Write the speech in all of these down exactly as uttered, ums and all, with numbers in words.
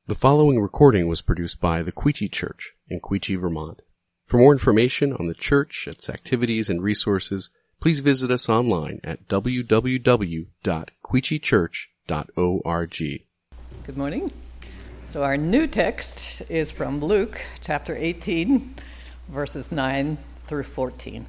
The following recording was produced by the Queechee Church in Queechee, Vermont. For more information on the church, its activities, and resources, please visit us online at w w w dot queechee church dot org. Good morning. So our new text is from Luke chapter eighteen, verses nine through fourteen.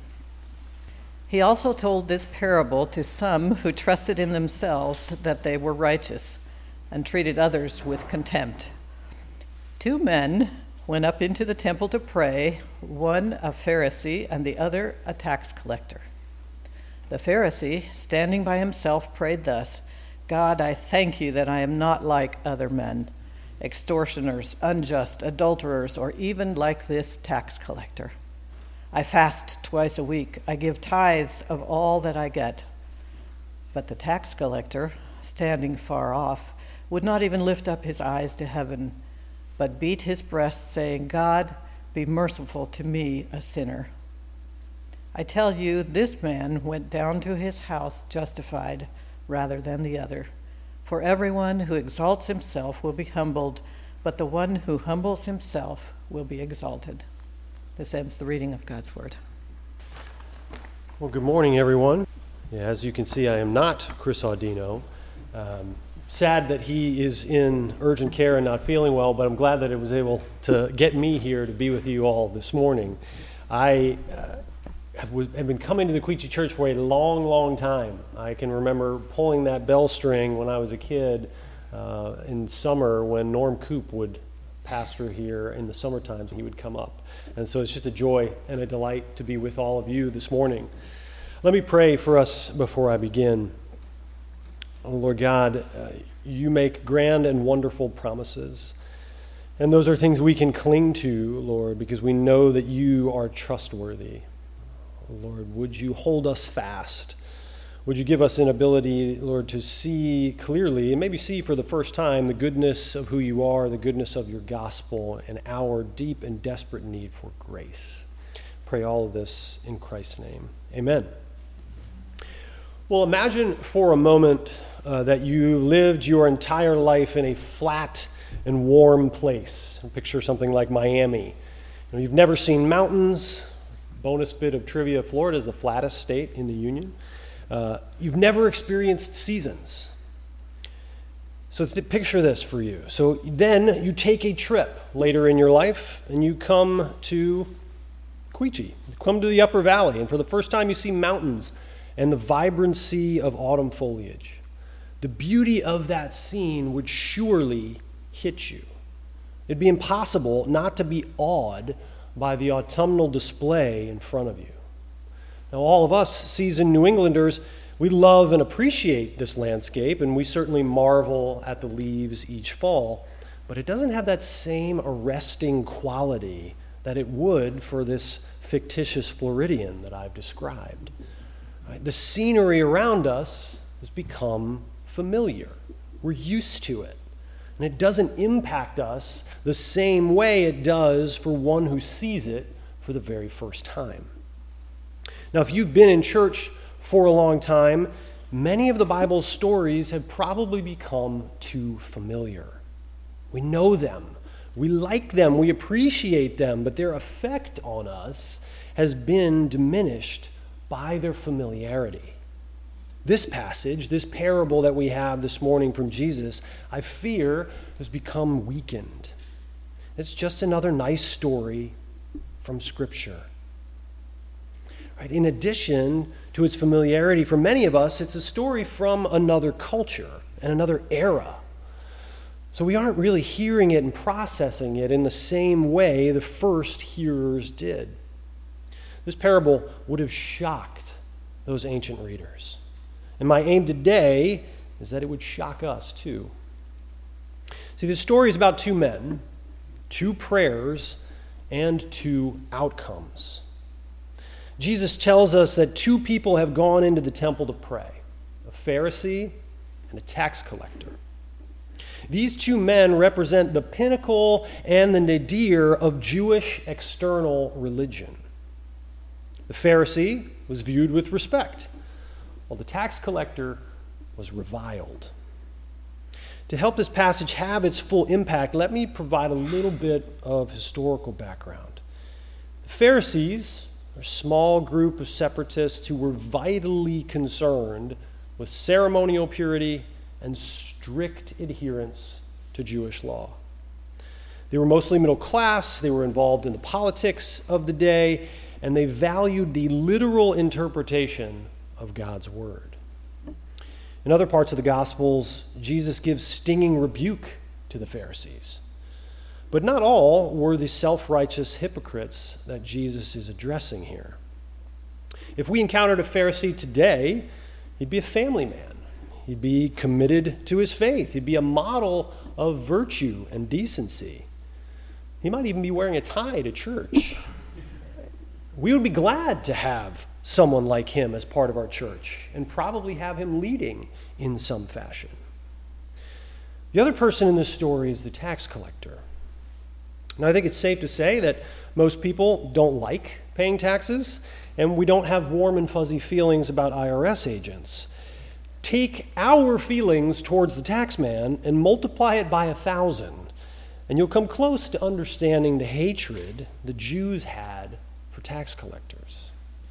He also told this parable to some who trusted in themselves that they were righteous and treated others with contempt. Two men went up into the temple to pray, one a Pharisee and the other a tax collector. The Pharisee, standing by himself, prayed thus, "God, I thank you that I am not like other men, extortioners, unjust, adulterers, or even like this tax collector. I fast twice a week. I give tithes of all that I get." But the tax collector, standing far off, would not even lift up his eyes to heaven, but beat his breast, saying, "God, be merciful to me, a sinner." I tell you, this man went down to his house justified rather than the other. For everyone who exalts himself will be humbled, but the one who humbles himself will be exalted. This ends the reading of God's word. Well, good morning, everyone. Yeah, as you can see, I am not Chris Audino. Um, sad that he is in urgent care and not feeling well, but I'm glad that it was able to get me here to be with you all this morning. I uh, have, was, have been coming to the Queechee Church for a long, long time. I can remember pulling that bell string when I was a kid uh, in summer when Norm Coop would pastor here in the summer times, and he would come up. And so it's just a joy and a delight to be with all of you this morning. Let me pray for us before I begin. Oh, Lord God, uh, you make grand and wonderful promises. And those are things we can cling to, Lord, because we know that you are trustworthy. Lord, would you hold us fast? Would you give us an ability, Lord, to see clearly, and maybe see for the first time, the goodness of who you are, the goodness of your gospel, and our deep and desperate need for grace. Pray all of this in Christ's name. Amen. Well, imagine for a moment uh, that you lived your entire life in a flat and warm place. Picture something like Miami. You know, you've never seen mountains. Bonus bit of trivia, Florida is the flattest state in the Union. Uh, you've never experienced seasons. So th- picture this for you. So then you take a trip later in your life and you come to Queechee. You come to the Upper Valley, and for the first time you see mountains and the vibrancy of autumn foliage. The beauty of that scene would surely hit you. It'd be impossible not to be awed by the autumnal display in front of you. Now, all of us seasoned New Englanders, we love and appreciate this landscape, and we certainly marvel at the leaves each fall, but it doesn't have that same arresting quality that it would for this fictitious Floridian that I've described. Right? The scenery around us has become familiar. We're used to it. And it doesn't impact us the same way it does for one who sees it for the very first time. Now, if you've been in church for a long time, many of the Bible's stories have probably become too familiar. We know them. We like them. We appreciate them. But their effect on us has been diminished by their familiarity. This passage, this parable that we have this morning from Jesus, I fear has become weakened. It's just another nice story from Scripture. Right? In addition to its familiarity, for many of us, it's a story from another culture and another era. So we aren't really hearing it and processing it in the same way the first hearers did. This parable would have shocked those ancient readers. And my aim today is that it would shock us too. See, the story is about two men, two prayers, and two outcomes. Jesus tells us that two people have gone into the temple to pray, a Pharisee and a tax collector. These two men represent the pinnacle and the nadir of Jewish external religion. The Pharisee was viewed with respect, while the tax collector was reviled. To help this passage have its full impact, let me provide a little bit of historical background. The Pharisees are a small group of separatists who were vitally concerned with ceremonial purity and strict adherence to Jewish law. They were mostly middle class, they were involved in the politics of the day, and they valued the literal interpretation of God's word. In other parts of the Gospels, Jesus gives stinging rebuke to the Pharisees. But not all were the self-righteous hypocrites that Jesus is addressing here. If we encountered a Pharisee today, he'd be a family man. He'd be committed to his faith. He'd be a model of virtue and decency. He might even be wearing a tie to church. We would be glad to have someone like him as part of our church and probably have him leading in some fashion. The other person in this story is the tax collector. Now, I think it's safe to say that most people don't like paying taxes, and we don't have warm and fuzzy feelings about I R S agents. Take our feelings towards the tax man and multiply it by a thousand, and you'll come close to understanding the hatred the Jews had for tax collectors.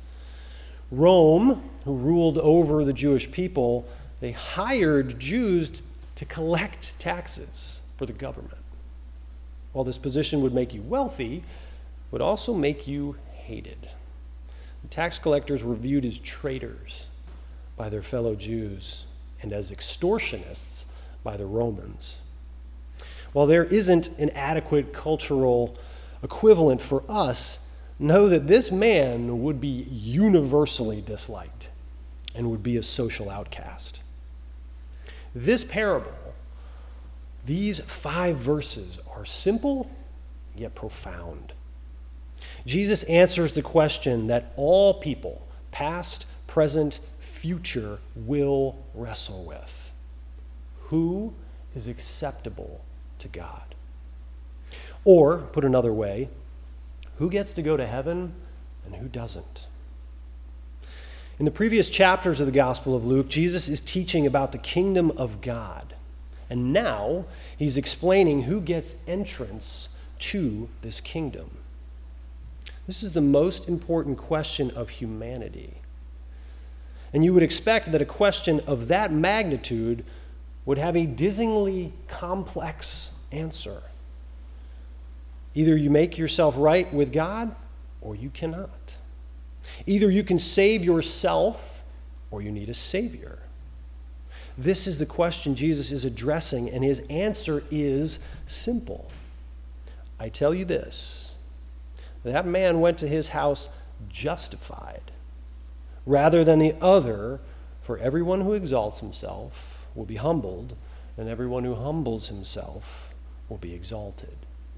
Rome, who ruled over the Jewish people, they hired Jews to collect taxes for the government. While this position would make you wealthy, it would also make you hated. The tax collectors were viewed as traitors by their fellow Jews and as extortionists by the Romans. While there isn't an adequate cultural equivalent for us, know that this man would be universally disliked and would be a social outcast. This parable, these five verses, are simple yet profound. Jesus answers the question that all people, past, present, future, will wrestle with. Who is acceptable to God? Or, put another way, who gets to go to heaven and who doesn't? In the previous chapters of the Gospel of Luke, Jesus is teaching about the kingdom of God. And now he's explaining who gets entrance to this kingdom. This is the most important question of humanity. And you would expect that a question of that magnitude would have a dizzyingly complex answer. Either you make yourself right with God, or you cannot. Either you can save yourself, or you need a Savior. This is the question Jesus is addressing, and his answer is simple. I tell you this, that man went to his house justified, rather than the other, for everyone who exalts himself will be humbled, and everyone who humbles himself will be exalted.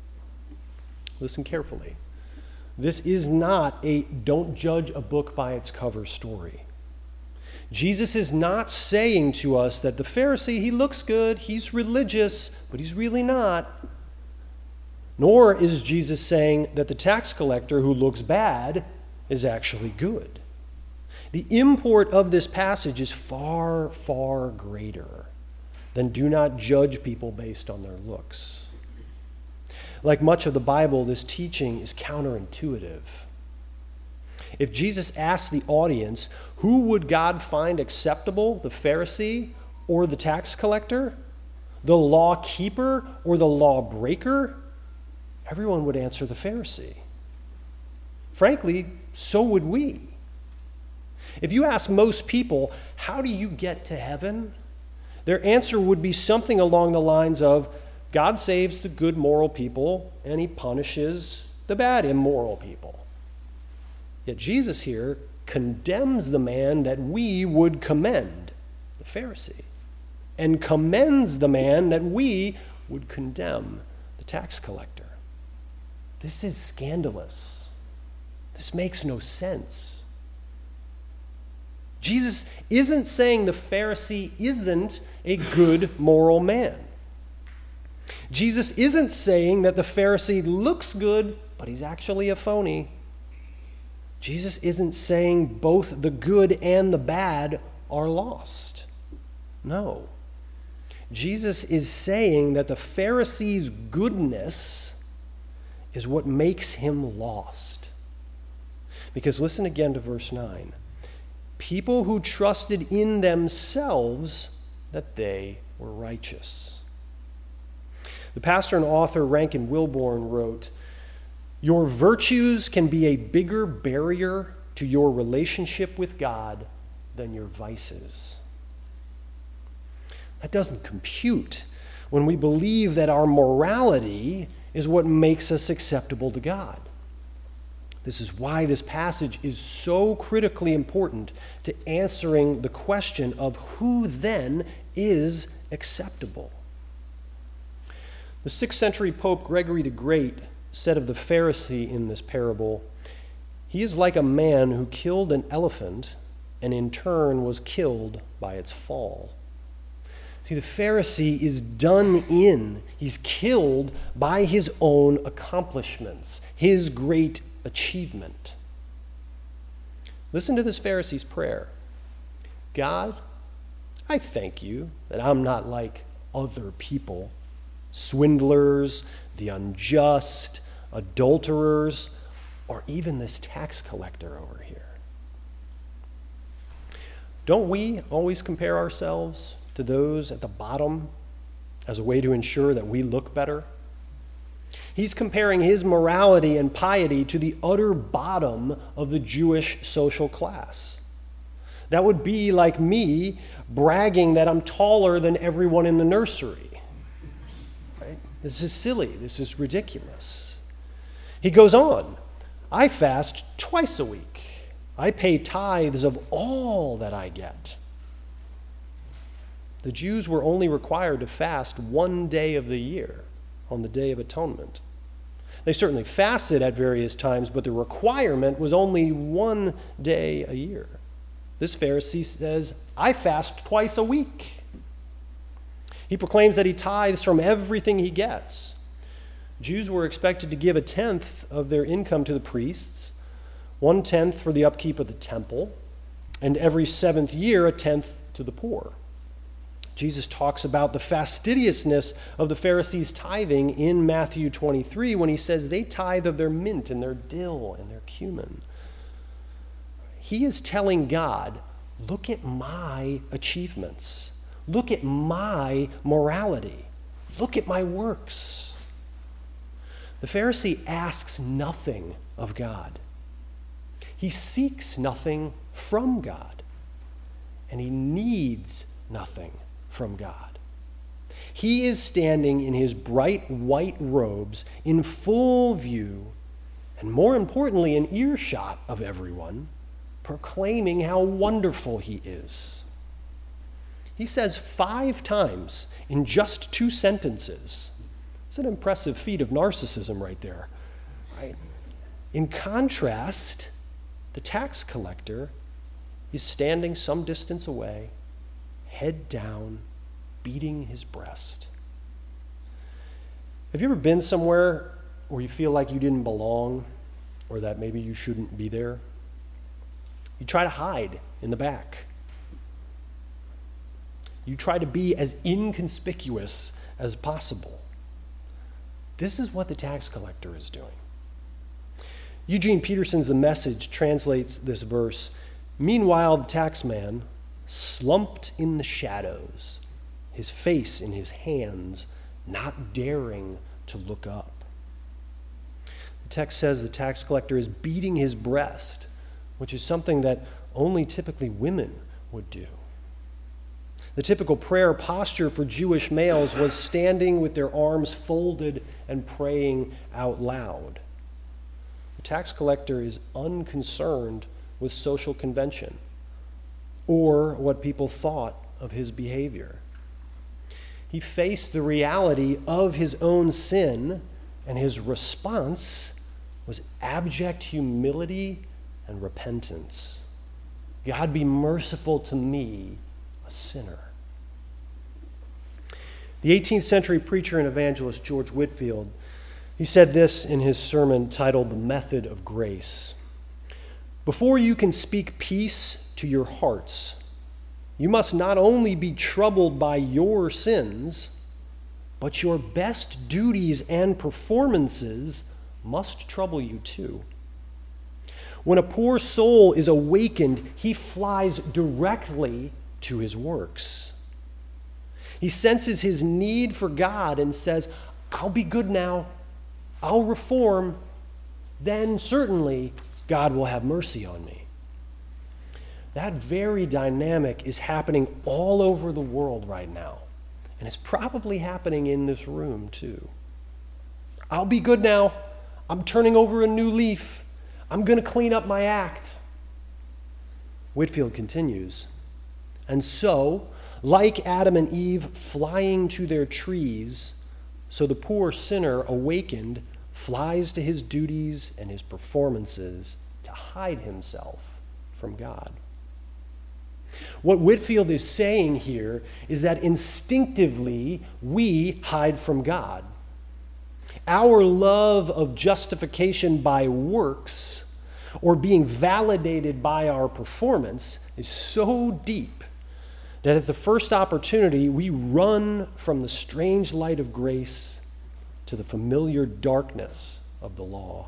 Listen carefully. This is not a don't judge a book by its cover story. Jesus is not saying to us that the Pharisee, he looks good, he's religious, but he's really not. Nor is Jesus saying that the tax collector who looks bad is actually good. The import of this passage is far, far greater than do not judge people based on their looks. Like much of the Bible, this teaching is counterintuitive. If Jesus asked the audience, who would God find acceptable, the Pharisee or the tax collector, the law keeper or the lawbreaker, everyone would answer the Pharisee. Frankly, so would we. If you ask most people, how do you get to heaven? Their answer would be something along the lines of, God saves the good moral people and he punishes the bad immoral people. Yet Jesus here condemns the man that we would commend, the Pharisee, and commends the man that we would condemn, the tax collector. This is scandalous. This makes no sense. Jesus isn't saying the Pharisee isn't a good moral man. Jesus isn't saying that the Pharisee looks good, but he's actually a phony. Jesus isn't saying both the good and the bad are lost. No. Jesus is saying that the Pharisees' goodness is what makes him lost. Because listen again to verse nine. People who trusted in themselves that they were righteous. The pastor and author Rankin Wilbourn wrote, "Your virtues can be a bigger barrier to your relationship with God than your vices." That doesn't compute when we believe that our morality is what makes us acceptable to God. This is why this passage is so critically important to answering the question of who then is acceptable. The sixth century Pope Gregory the Great said of the Pharisee in this parable, "He is like a man who killed an elephant and in turn was killed by its fall." See, the Pharisee is done in. He's killed by his own accomplishments, his great achievement. Listen to this Pharisee's prayer. God, I thank you that I'm not like other people, swindlers, the unjust, adulterers, or even this tax collector over here. Don't we always compare ourselves to those at the bottom as a way to ensure that we look better? He's comparing his morality and piety to the utter bottom of the Jewish social class. That would be like me bragging that I'm taller than everyone in the nursery. Right? This is silly. This is ridiculous. He goes on, I fast twice a week. I pay tithes of all that I get. The Jews were only required to fast one day of the year, on the Day of Atonement. They certainly fasted at various times, but the requirement was only one day a year. This Pharisee says, I fast twice a week. He proclaims that he tithes from everything he gets. Jews were expected to give a tenth of their income to the priests, one tenth for the upkeep of the temple, and every seventh year a tenth to the poor. Jesus talks about the fastidiousness of the Pharisees' tithing in Matthew twenty-three when he says they tithe of their mint and their dill and their cumin. He is telling God, look at my achievements. Look at my morality. Look at my works. The Pharisee asks nothing of God. He seeks nothing from God. And he needs nothing from God. He is standing in his bright white robes in full view, and more importantly, in earshot of everyone, proclaiming how wonderful he is. He says five times in just two sentences. It's an impressive feat of narcissism right there. Right? In contrast, the tax collector is standing some distance away, head down, beating his breast. Have you ever been somewhere where you feel like you didn't belong, or that maybe you shouldn't be there? You try to hide in the back. You try to be as inconspicuous as possible. This is what the tax collector is doing. Eugene Peterson's The Message translates this verse, meanwhile the taxman slumped in the shadows, his face in his hands, not daring to look up. The text says the tax collector is beating his breast, which is something that only typically women would do. The typical prayer posture for Jewish males was standing with their arms folded and praying out loud. The tax collector is unconcerned with social convention or what people thought of his behavior. He faced the reality of his own sin, and his response was abject humility and repentance. God, be merciful to me, a sinner. The eighteenth century preacher and evangelist George Whitefield, he said this in his sermon titled The Method of Grace. Before you can speak peace to your hearts, You must not only be troubled by your sins, but your best duties and performances must trouble you too. When a poor soul is awakened, he flies directly to his works. He senses his need for God and says, I'll be good now. I'll reform. Then certainly God will have mercy on me. That very dynamic is happening all over the world right now. And it's probably happening in this room too. I'll be good now. I'm turning over a new leaf. I'm going to clean up my act. Whitefield continues. And so, like Adam and Eve flying to their trees, so the poor sinner awakened flies to his duties and his performances to hide himself from God. What Whitefield is saying here is that instinctively we hide from God. Our love of justification by works or being validated by our performance is so deep that at the first opportunity we run from the strange light of grace to the familiar darkness of the law.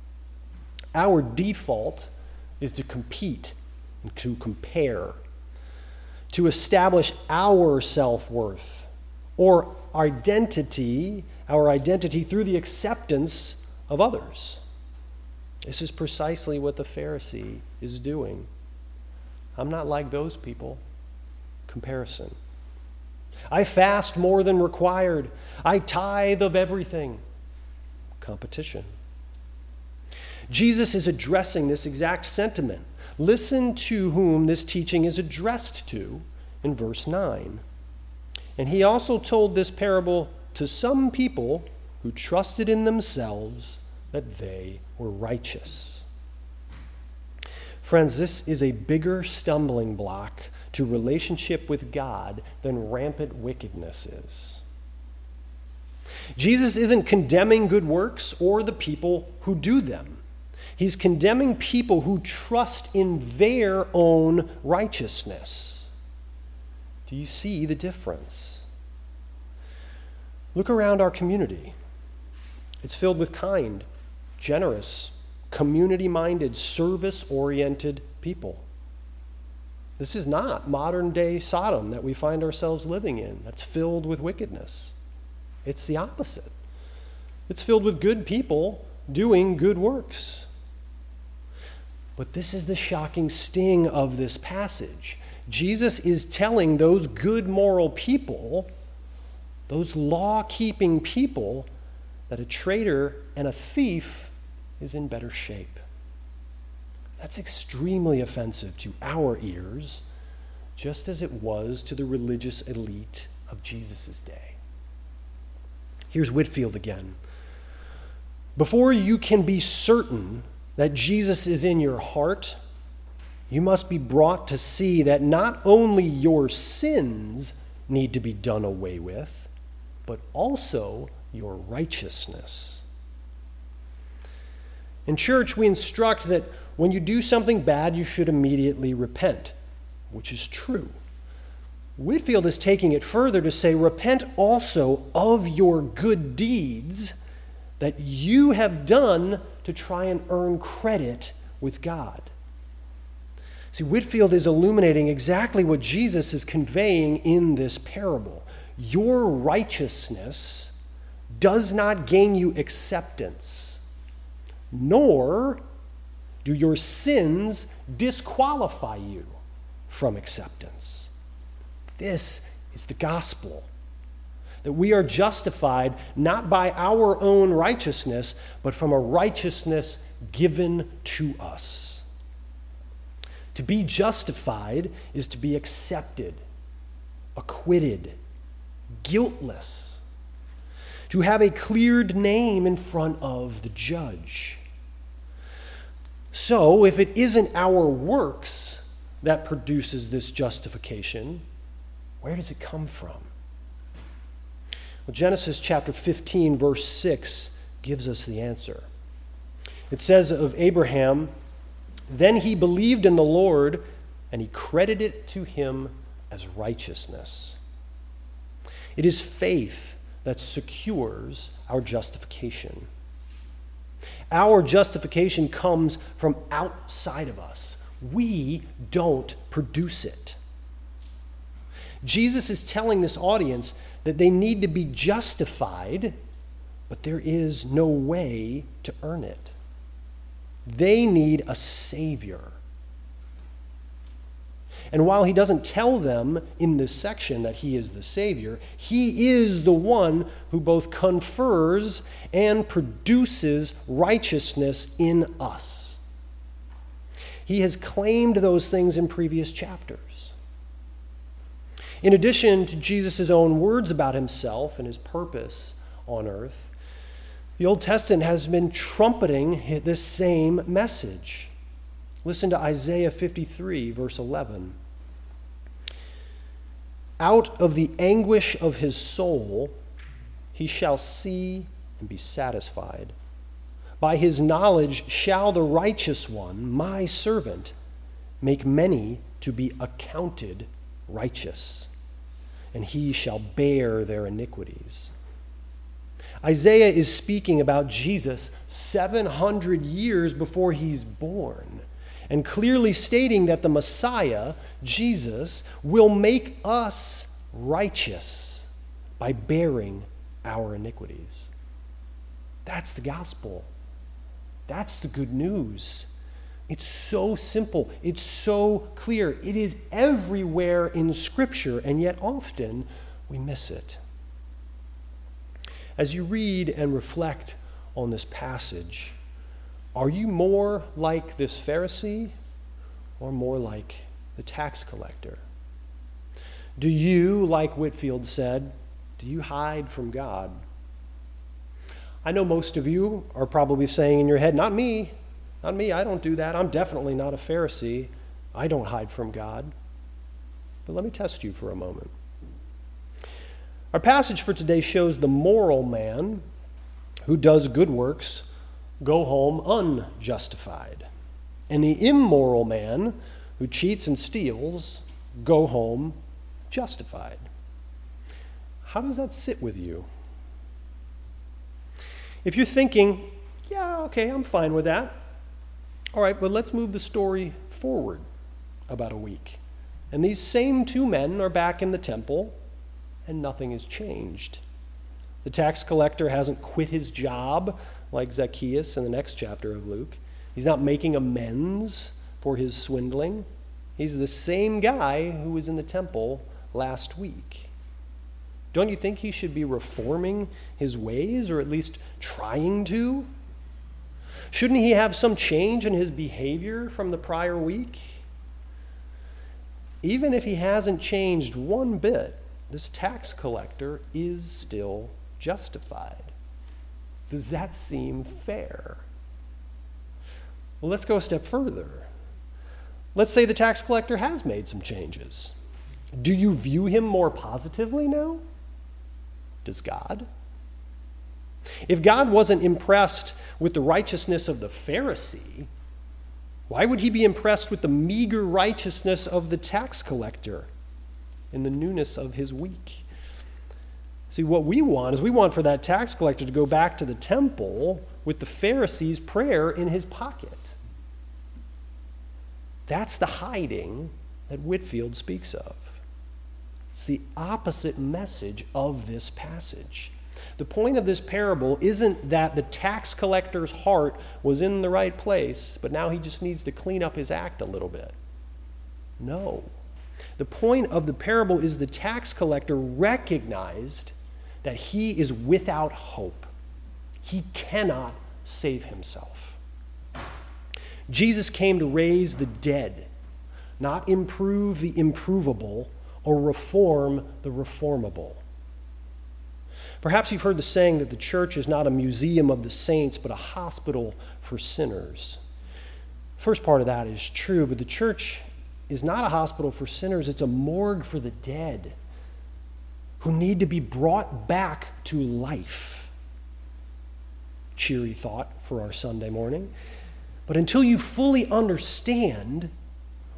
Our default is to compete and to compare, to establish our self-worth or identity, our identity through the acceptance of others. This is precisely what the Pharisee is doing. I'm not like those people. Comparison. I fast more than required. I tithe of everything. Competition. Jesus is addressing this exact sentiment. Listen to whom this teaching is addressed to in verse nine. And he also told this parable to some people who trusted in themselves that they were righteous. Friends, this is a bigger stumbling block to relationship with God than rampant wickedness is. Jesus isn't condemning good works or the people who do them. He's condemning people who trust in their own righteousness. Do you see the difference? Look around our community. It's filled with kind, generous, community-minded, service-oriented people. This is not modern-day Sodom that we find ourselves living in that's filled with wickedness. It's the opposite. It's filled with good people doing good works. But this is the shocking sting of this passage. Jesus is telling those good moral people, those law-keeping people, that a traitor and a thief is in better shape. That's extremely offensive to our ears, just as it was to the religious elite of Jesus' day. Here's Whitefield again. Before you can be certain that Jesus is in your heart, you must be brought to see that not only your sins need to be done away with, but also your righteousness. In church, we instruct that when you do something bad, you should immediately repent, which is true. Whitefield is taking it further to say, repent also of your good deeds that you have done to try and earn credit with God. See, Whitefield is illuminating exactly what Jesus is conveying in this parable. Your righteousness does not gain you acceptance, nor do your sins disqualify you from acceptance. This is the gospel, that we are justified not by our own righteousness, but from a righteousness given to us. To be justified is to be accepted, acquitted, guiltless, to have a cleared name in front of the judge. So, if it isn't our works that produces this justification, where does it come from? Well, Genesis chapter fifteen, verse six gives us the answer. It says of Abraham, "Then he believed in the Lord, and he credited it to him as righteousness. It is faith that secures our justification. Our justification comes from outside of us. We don't produce it. Jesus is telling this audience that they need to be justified, but there is no way to earn it. They need a Savior. And while he doesn't tell them in this section that he is the Savior, he is the one who both confers and produces righteousness in us. He has claimed those things in previous chapters. In addition to Jesus' own words about himself and his purpose on earth, the Old Testament has been trumpeting this same message. Listen to Isaiah fifty-three, verse eleven. Out of the anguish of his soul, he shall see and be satisfied. By his knowledge shall the righteous one, my servant, make many to be accounted righteous, and he shall bear their iniquities. Isaiah is speaking about Jesus seven hundred years before he's born, and clearly stating that the Messiah, Jesus, will make us righteous by bearing our iniquities. That's the gospel. That's the good news. It's so simple. It's so clear. It is everywhere in Scripture, and yet often we miss it. As you read and reflect on this passage, are you more like this Pharisee or more like the tax collector? Do you, like Whitefield said, do you hide from God? I know most of you are probably saying in your head, not me, not me, I don't do that. I'm definitely not a Pharisee. I don't hide from God. But let me test you for a moment. Our passage for today shows the moral man who does good works go home unjustified, and the immoral man who cheats and steals go home justified. How does that sit with you? If you're thinking, yeah, okay, I'm fine with that. All right, but let's move the story forward about a week. And these same two men are back in the temple, and nothing has changed. The tax collector hasn't quit his job like Zacchaeus in the next chapter of Luke. He's not making amends for his swindling. He's the same guy who was in the temple last week. Don't you think he should be reforming his ways, or at least trying to? Shouldn't he have some change in his behavior from the prior week? Even if he hasn't changed one bit, this tax collector is still justified. Does that seem fair? Well, let's go a step further. Let's say the tax collector has made some changes. Do you view him more positively now? Does God? If God wasn't impressed with the righteousness of the Pharisee, why would he be impressed with the meager righteousness of the tax collector in the newness of his week? See, what we want is we want for that tax collector to go back to the temple with the Pharisee's prayer in his pocket. That's the hiding that Whitefield speaks of. It's the opposite message of this passage. The point of this parable isn't that the tax collector's heart was in the right place, but now he just needs to clean up his act a little bit. No. The point of the parable is the tax collector recognized that he is without hope. He cannot save himself. Jesus came to raise the dead, not improve the improvable or reform the reformable. Perhaps you've heard the saying that the church is not a museum of the saints, but a hospital for sinners. First part of that is true, but the church is not a hospital for sinners, it's a morgue for the dead who need to be brought back to life. Cheery thought for our Sunday morning. But until you fully understand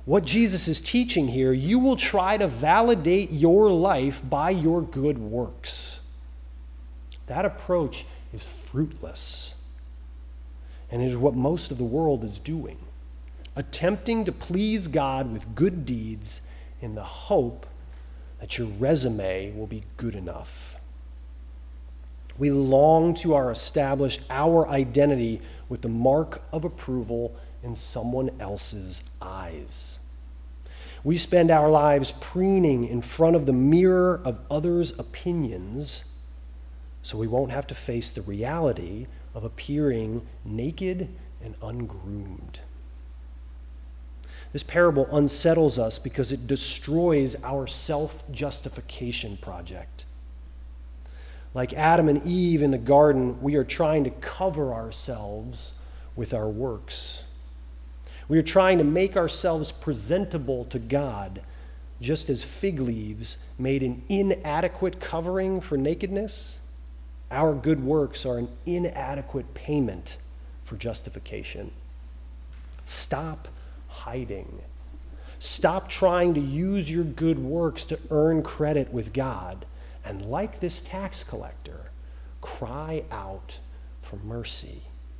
what Jesus is teaching here, you will try to validate your life by your good works. That approach is fruitless. And it is what most of the world is doing, attempting to please God with good deeds in the hope that your resume will be good enough. We long to our establish our identity with the mark of approval in someone else's eyes. We spend our lives preening in front of the mirror of others' opinions so we won't have to face the reality of appearing naked and ungroomed. This parable unsettles us because it destroys our self-justification project. Like Adam and Eve in the garden, we are trying to cover ourselves with our works. We are trying to make ourselves presentable to God, just as fig leaves made an inadequate covering for nakedness. Our good works are an inadequate payment for justification. Stop hiding. Stop trying to use your good works to earn credit with God. And like this tax collector, cry out for mercy.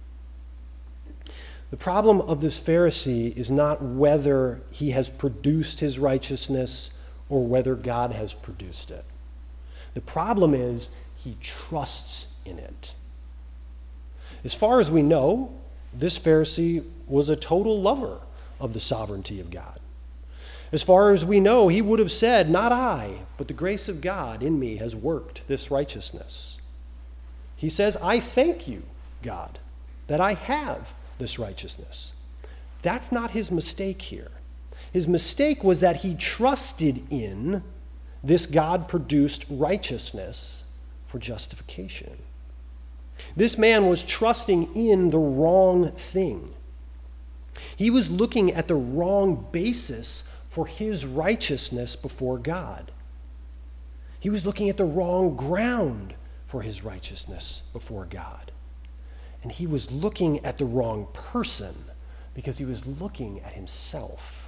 The problem of this Pharisee is not whether he has produced his righteousness or whether God has produced it. The problem is he trusts in it. As far as we know, this Pharisee was a total lover of the sovereignty of God. As far as we know, he would have said, "Not I, but the grace of God in me has worked this righteousness." He says, "I thank you, God, that I have this righteousness." That's not his mistake here. His mistake was that he trusted in this God-produced righteousness for justification. This man was trusting in the wrong thing. He was looking at the wrong basis for his righteousness before God. He was looking at the wrong ground for his righteousness before God. And he was looking at the wrong person because he was looking at himself.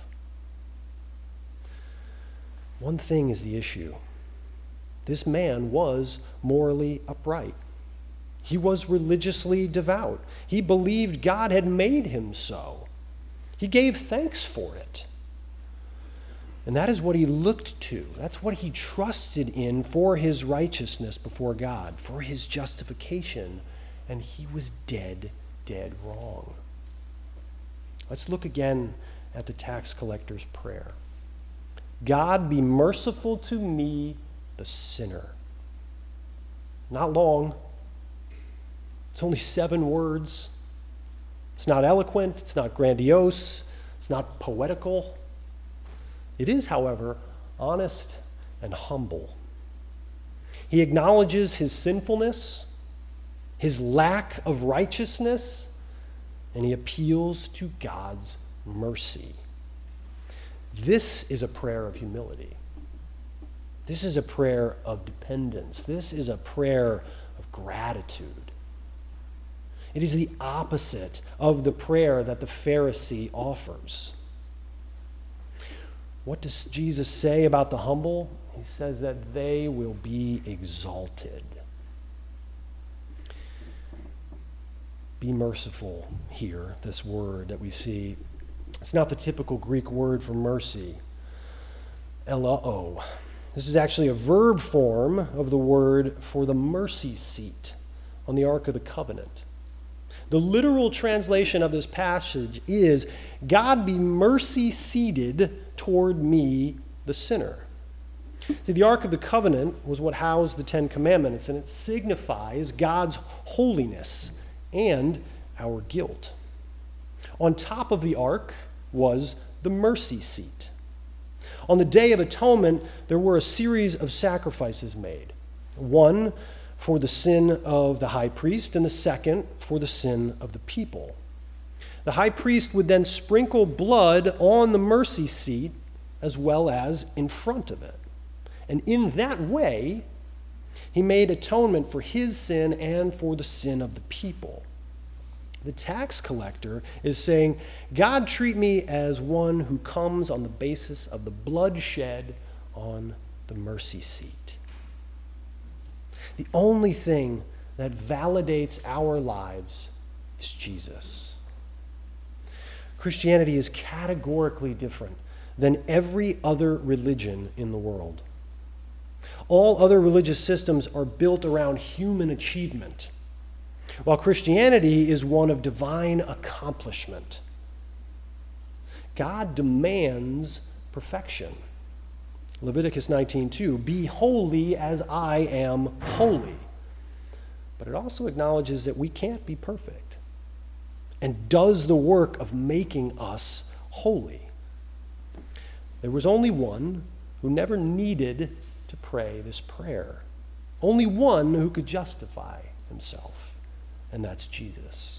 One thing is the issue. This man was morally upright. He was religiously devout. He believed God had made him so. He gave thanks for it. And that is what he looked to. That's what he trusted in for his righteousness before God, for his justification. And he was dead, dead wrong. Let's look again at the tax collector's prayer. God, be merciful to me, the sinner. Not long. It's only seven words. It's not eloquent. It's not grandiose. It's not poetical. It is, however, honest and humble. He acknowledges his sinfulness, his lack of righteousness, and he appeals to God's mercy. This is a prayer of humility. This is a prayer of dependence. This is a prayer of gratitude. It is the opposite of the prayer that the Pharisee offers. What does Jesus say about the humble? He says that they will be exalted. Be merciful here, this word that we see. It's not the typical Greek word for mercy, elao. This is actually a verb form of the word for the mercy seat on the Ark of the Covenant. The literal translation of this passage is, God be mercy seated toward me, the sinner. See, the Ark of the Covenant was what housed the Ten Commandments, and it signifies God's holiness and our guilt. On top of the ark was the mercy seat. On the Day of Atonement, there were a series of sacrifices made. One for the sin of the high priest, and the second for the sin of the people. The high priest would then sprinkle blood on the mercy seat as well as in front of it. And in that way, he made atonement for his sin and for the sin of the people. The tax collector is saying, God, treat me as one who comes on the basis of the blood shed on the mercy seat. The only thing that validates our lives is Jesus. Christianity is categorically different than every other religion in the world. All other religious systems are built around human achievement, while Christianity is one of divine accomplishment. God demands perfection. Leviticus nineteen two, be holy as I am holy. But it also acknowledges that we can't be perfect and does the work of making us holy. There was only one who never needed to pray this prayer. Only one who could justify himself, and that's Jesus.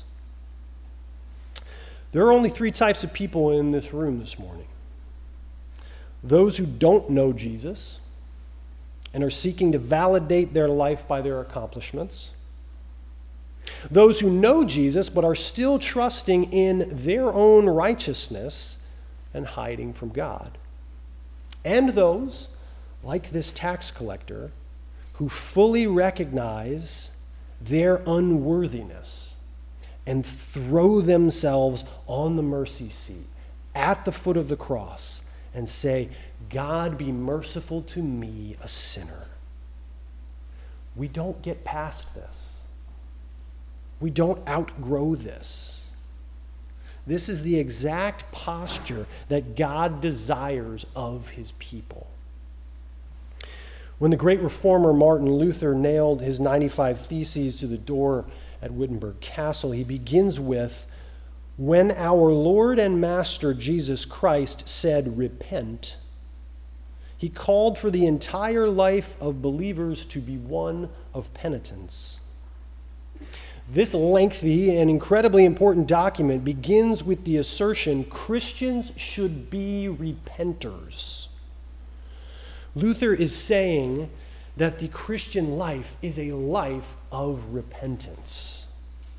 There are only three types of people in this room this morning. Those who don't know Jesus and are seeking to validate their life by their accomplishments. Those who know Jesus but are still trusting in their own righteousness and hiding from God. And those, like this tax collector, who fully recognize their unworthiness and throw themselves on the mercy seat at the foot of the cross and say, God, be merciful to me, a sinner. We don't get past this. We don't outgrow this. This is the exact posture that God desires of his people. When the great reformer Martin Luther nailed his ninety-five Theses to the door at Wittenberg Castle, he begins with, when our Lord and Master Jesus Christ said, repent, he called for the entire life of believers to be one of penitence. This lengthy and incredibly important document begins with the assertion Christians should be repenters. Luther is saying that the Christian life is a life of repentance.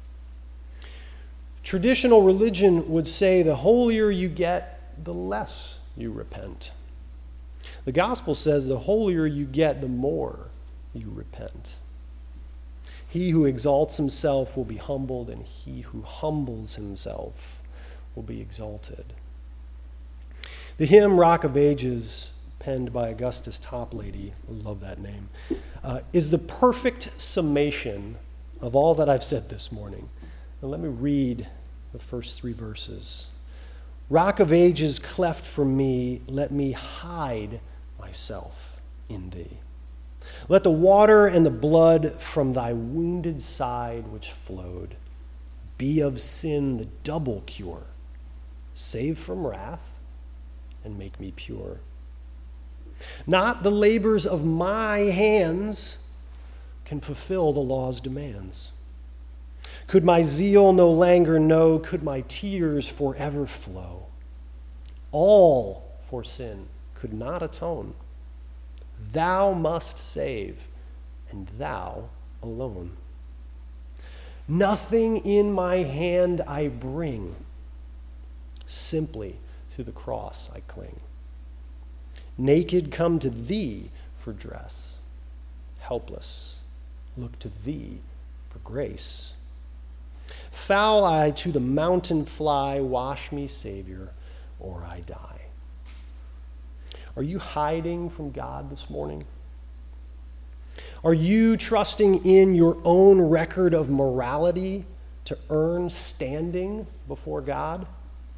Traditional religion would say the holier you get, the less you repent. The gospel says the holier you get, the more you repent. He who exalts himself will be humbled, and he who humbles himself will be exalted. The hymn Rock of Ages, penned by Augustus Toplady, I love that name, uh, is the perfect summation of all that I've said this morning. Now let me read the first three verses. Rock of Ages, cleft for me, let me hide myself in thee. Let the water and the blood from thy wounded side which flowed be of sin the double cure. Save from wrath and make me pure. Not the labors of my hands can fulfill the law's demands. Could my zeal no longer know, could my tears forever flow? All for sin could not atone. Thou must save, and thou alone. Nothing in my hand I bring, simply to the cross I cling. Naked come to thee for dress, helpless look to thee for grace. Foul I to the mountain fly, wash me, Savior, or I die. Are you hiding from God this morning? Are you trusting in your own record of morality to earn standing before God?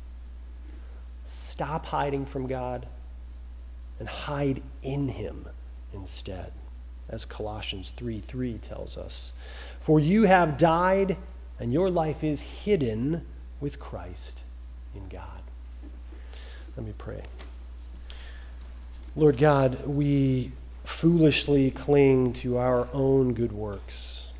Stop hiding from God and hide in him instead, as Colossians three three tells us. For you have died, and your life is hidden with Christ in God. Let me pray. Lord God, we foolishly cling to our own good works.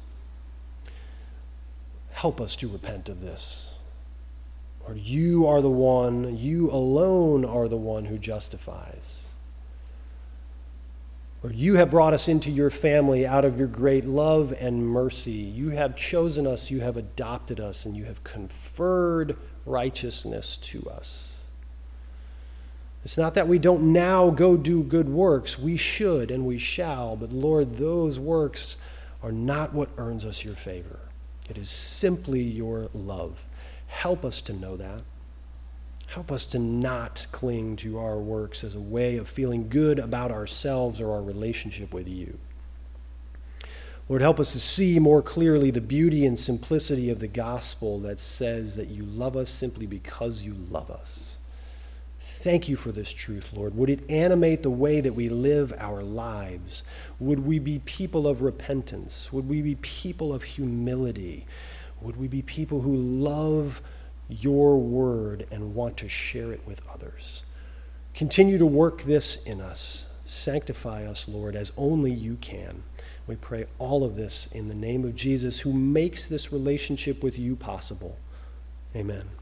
Help us to repent of this. Lord, you are the one, you alone are the one who justifies. Lord, you have brought us into your family out of your great love and mercy. You have chosen us, you have adopted us, and you have conferred righteousness to us. It's not that we don't now go do good works. We should and we shall. But Lord, those works are not what earns us your favor. It is simply your love. Help us to know that. Help us to not cling to our works as a way of feeling good about ourselves or our relationship with you. Lord, help us to see more clearly the beauty and simplicity of the gospel that says that you love us simply because you love us. Thank you for this truth, Lord. Would it animate the way that we live our lives? Would we be people of repentance? Would we be people of humility? Would we be people who love your word and want to share it with others? Continue to work this in us. Sanctify us, Lord, as only you can. We pray all of this in the name of Jesus, who makes this relationship with you possible. Amen.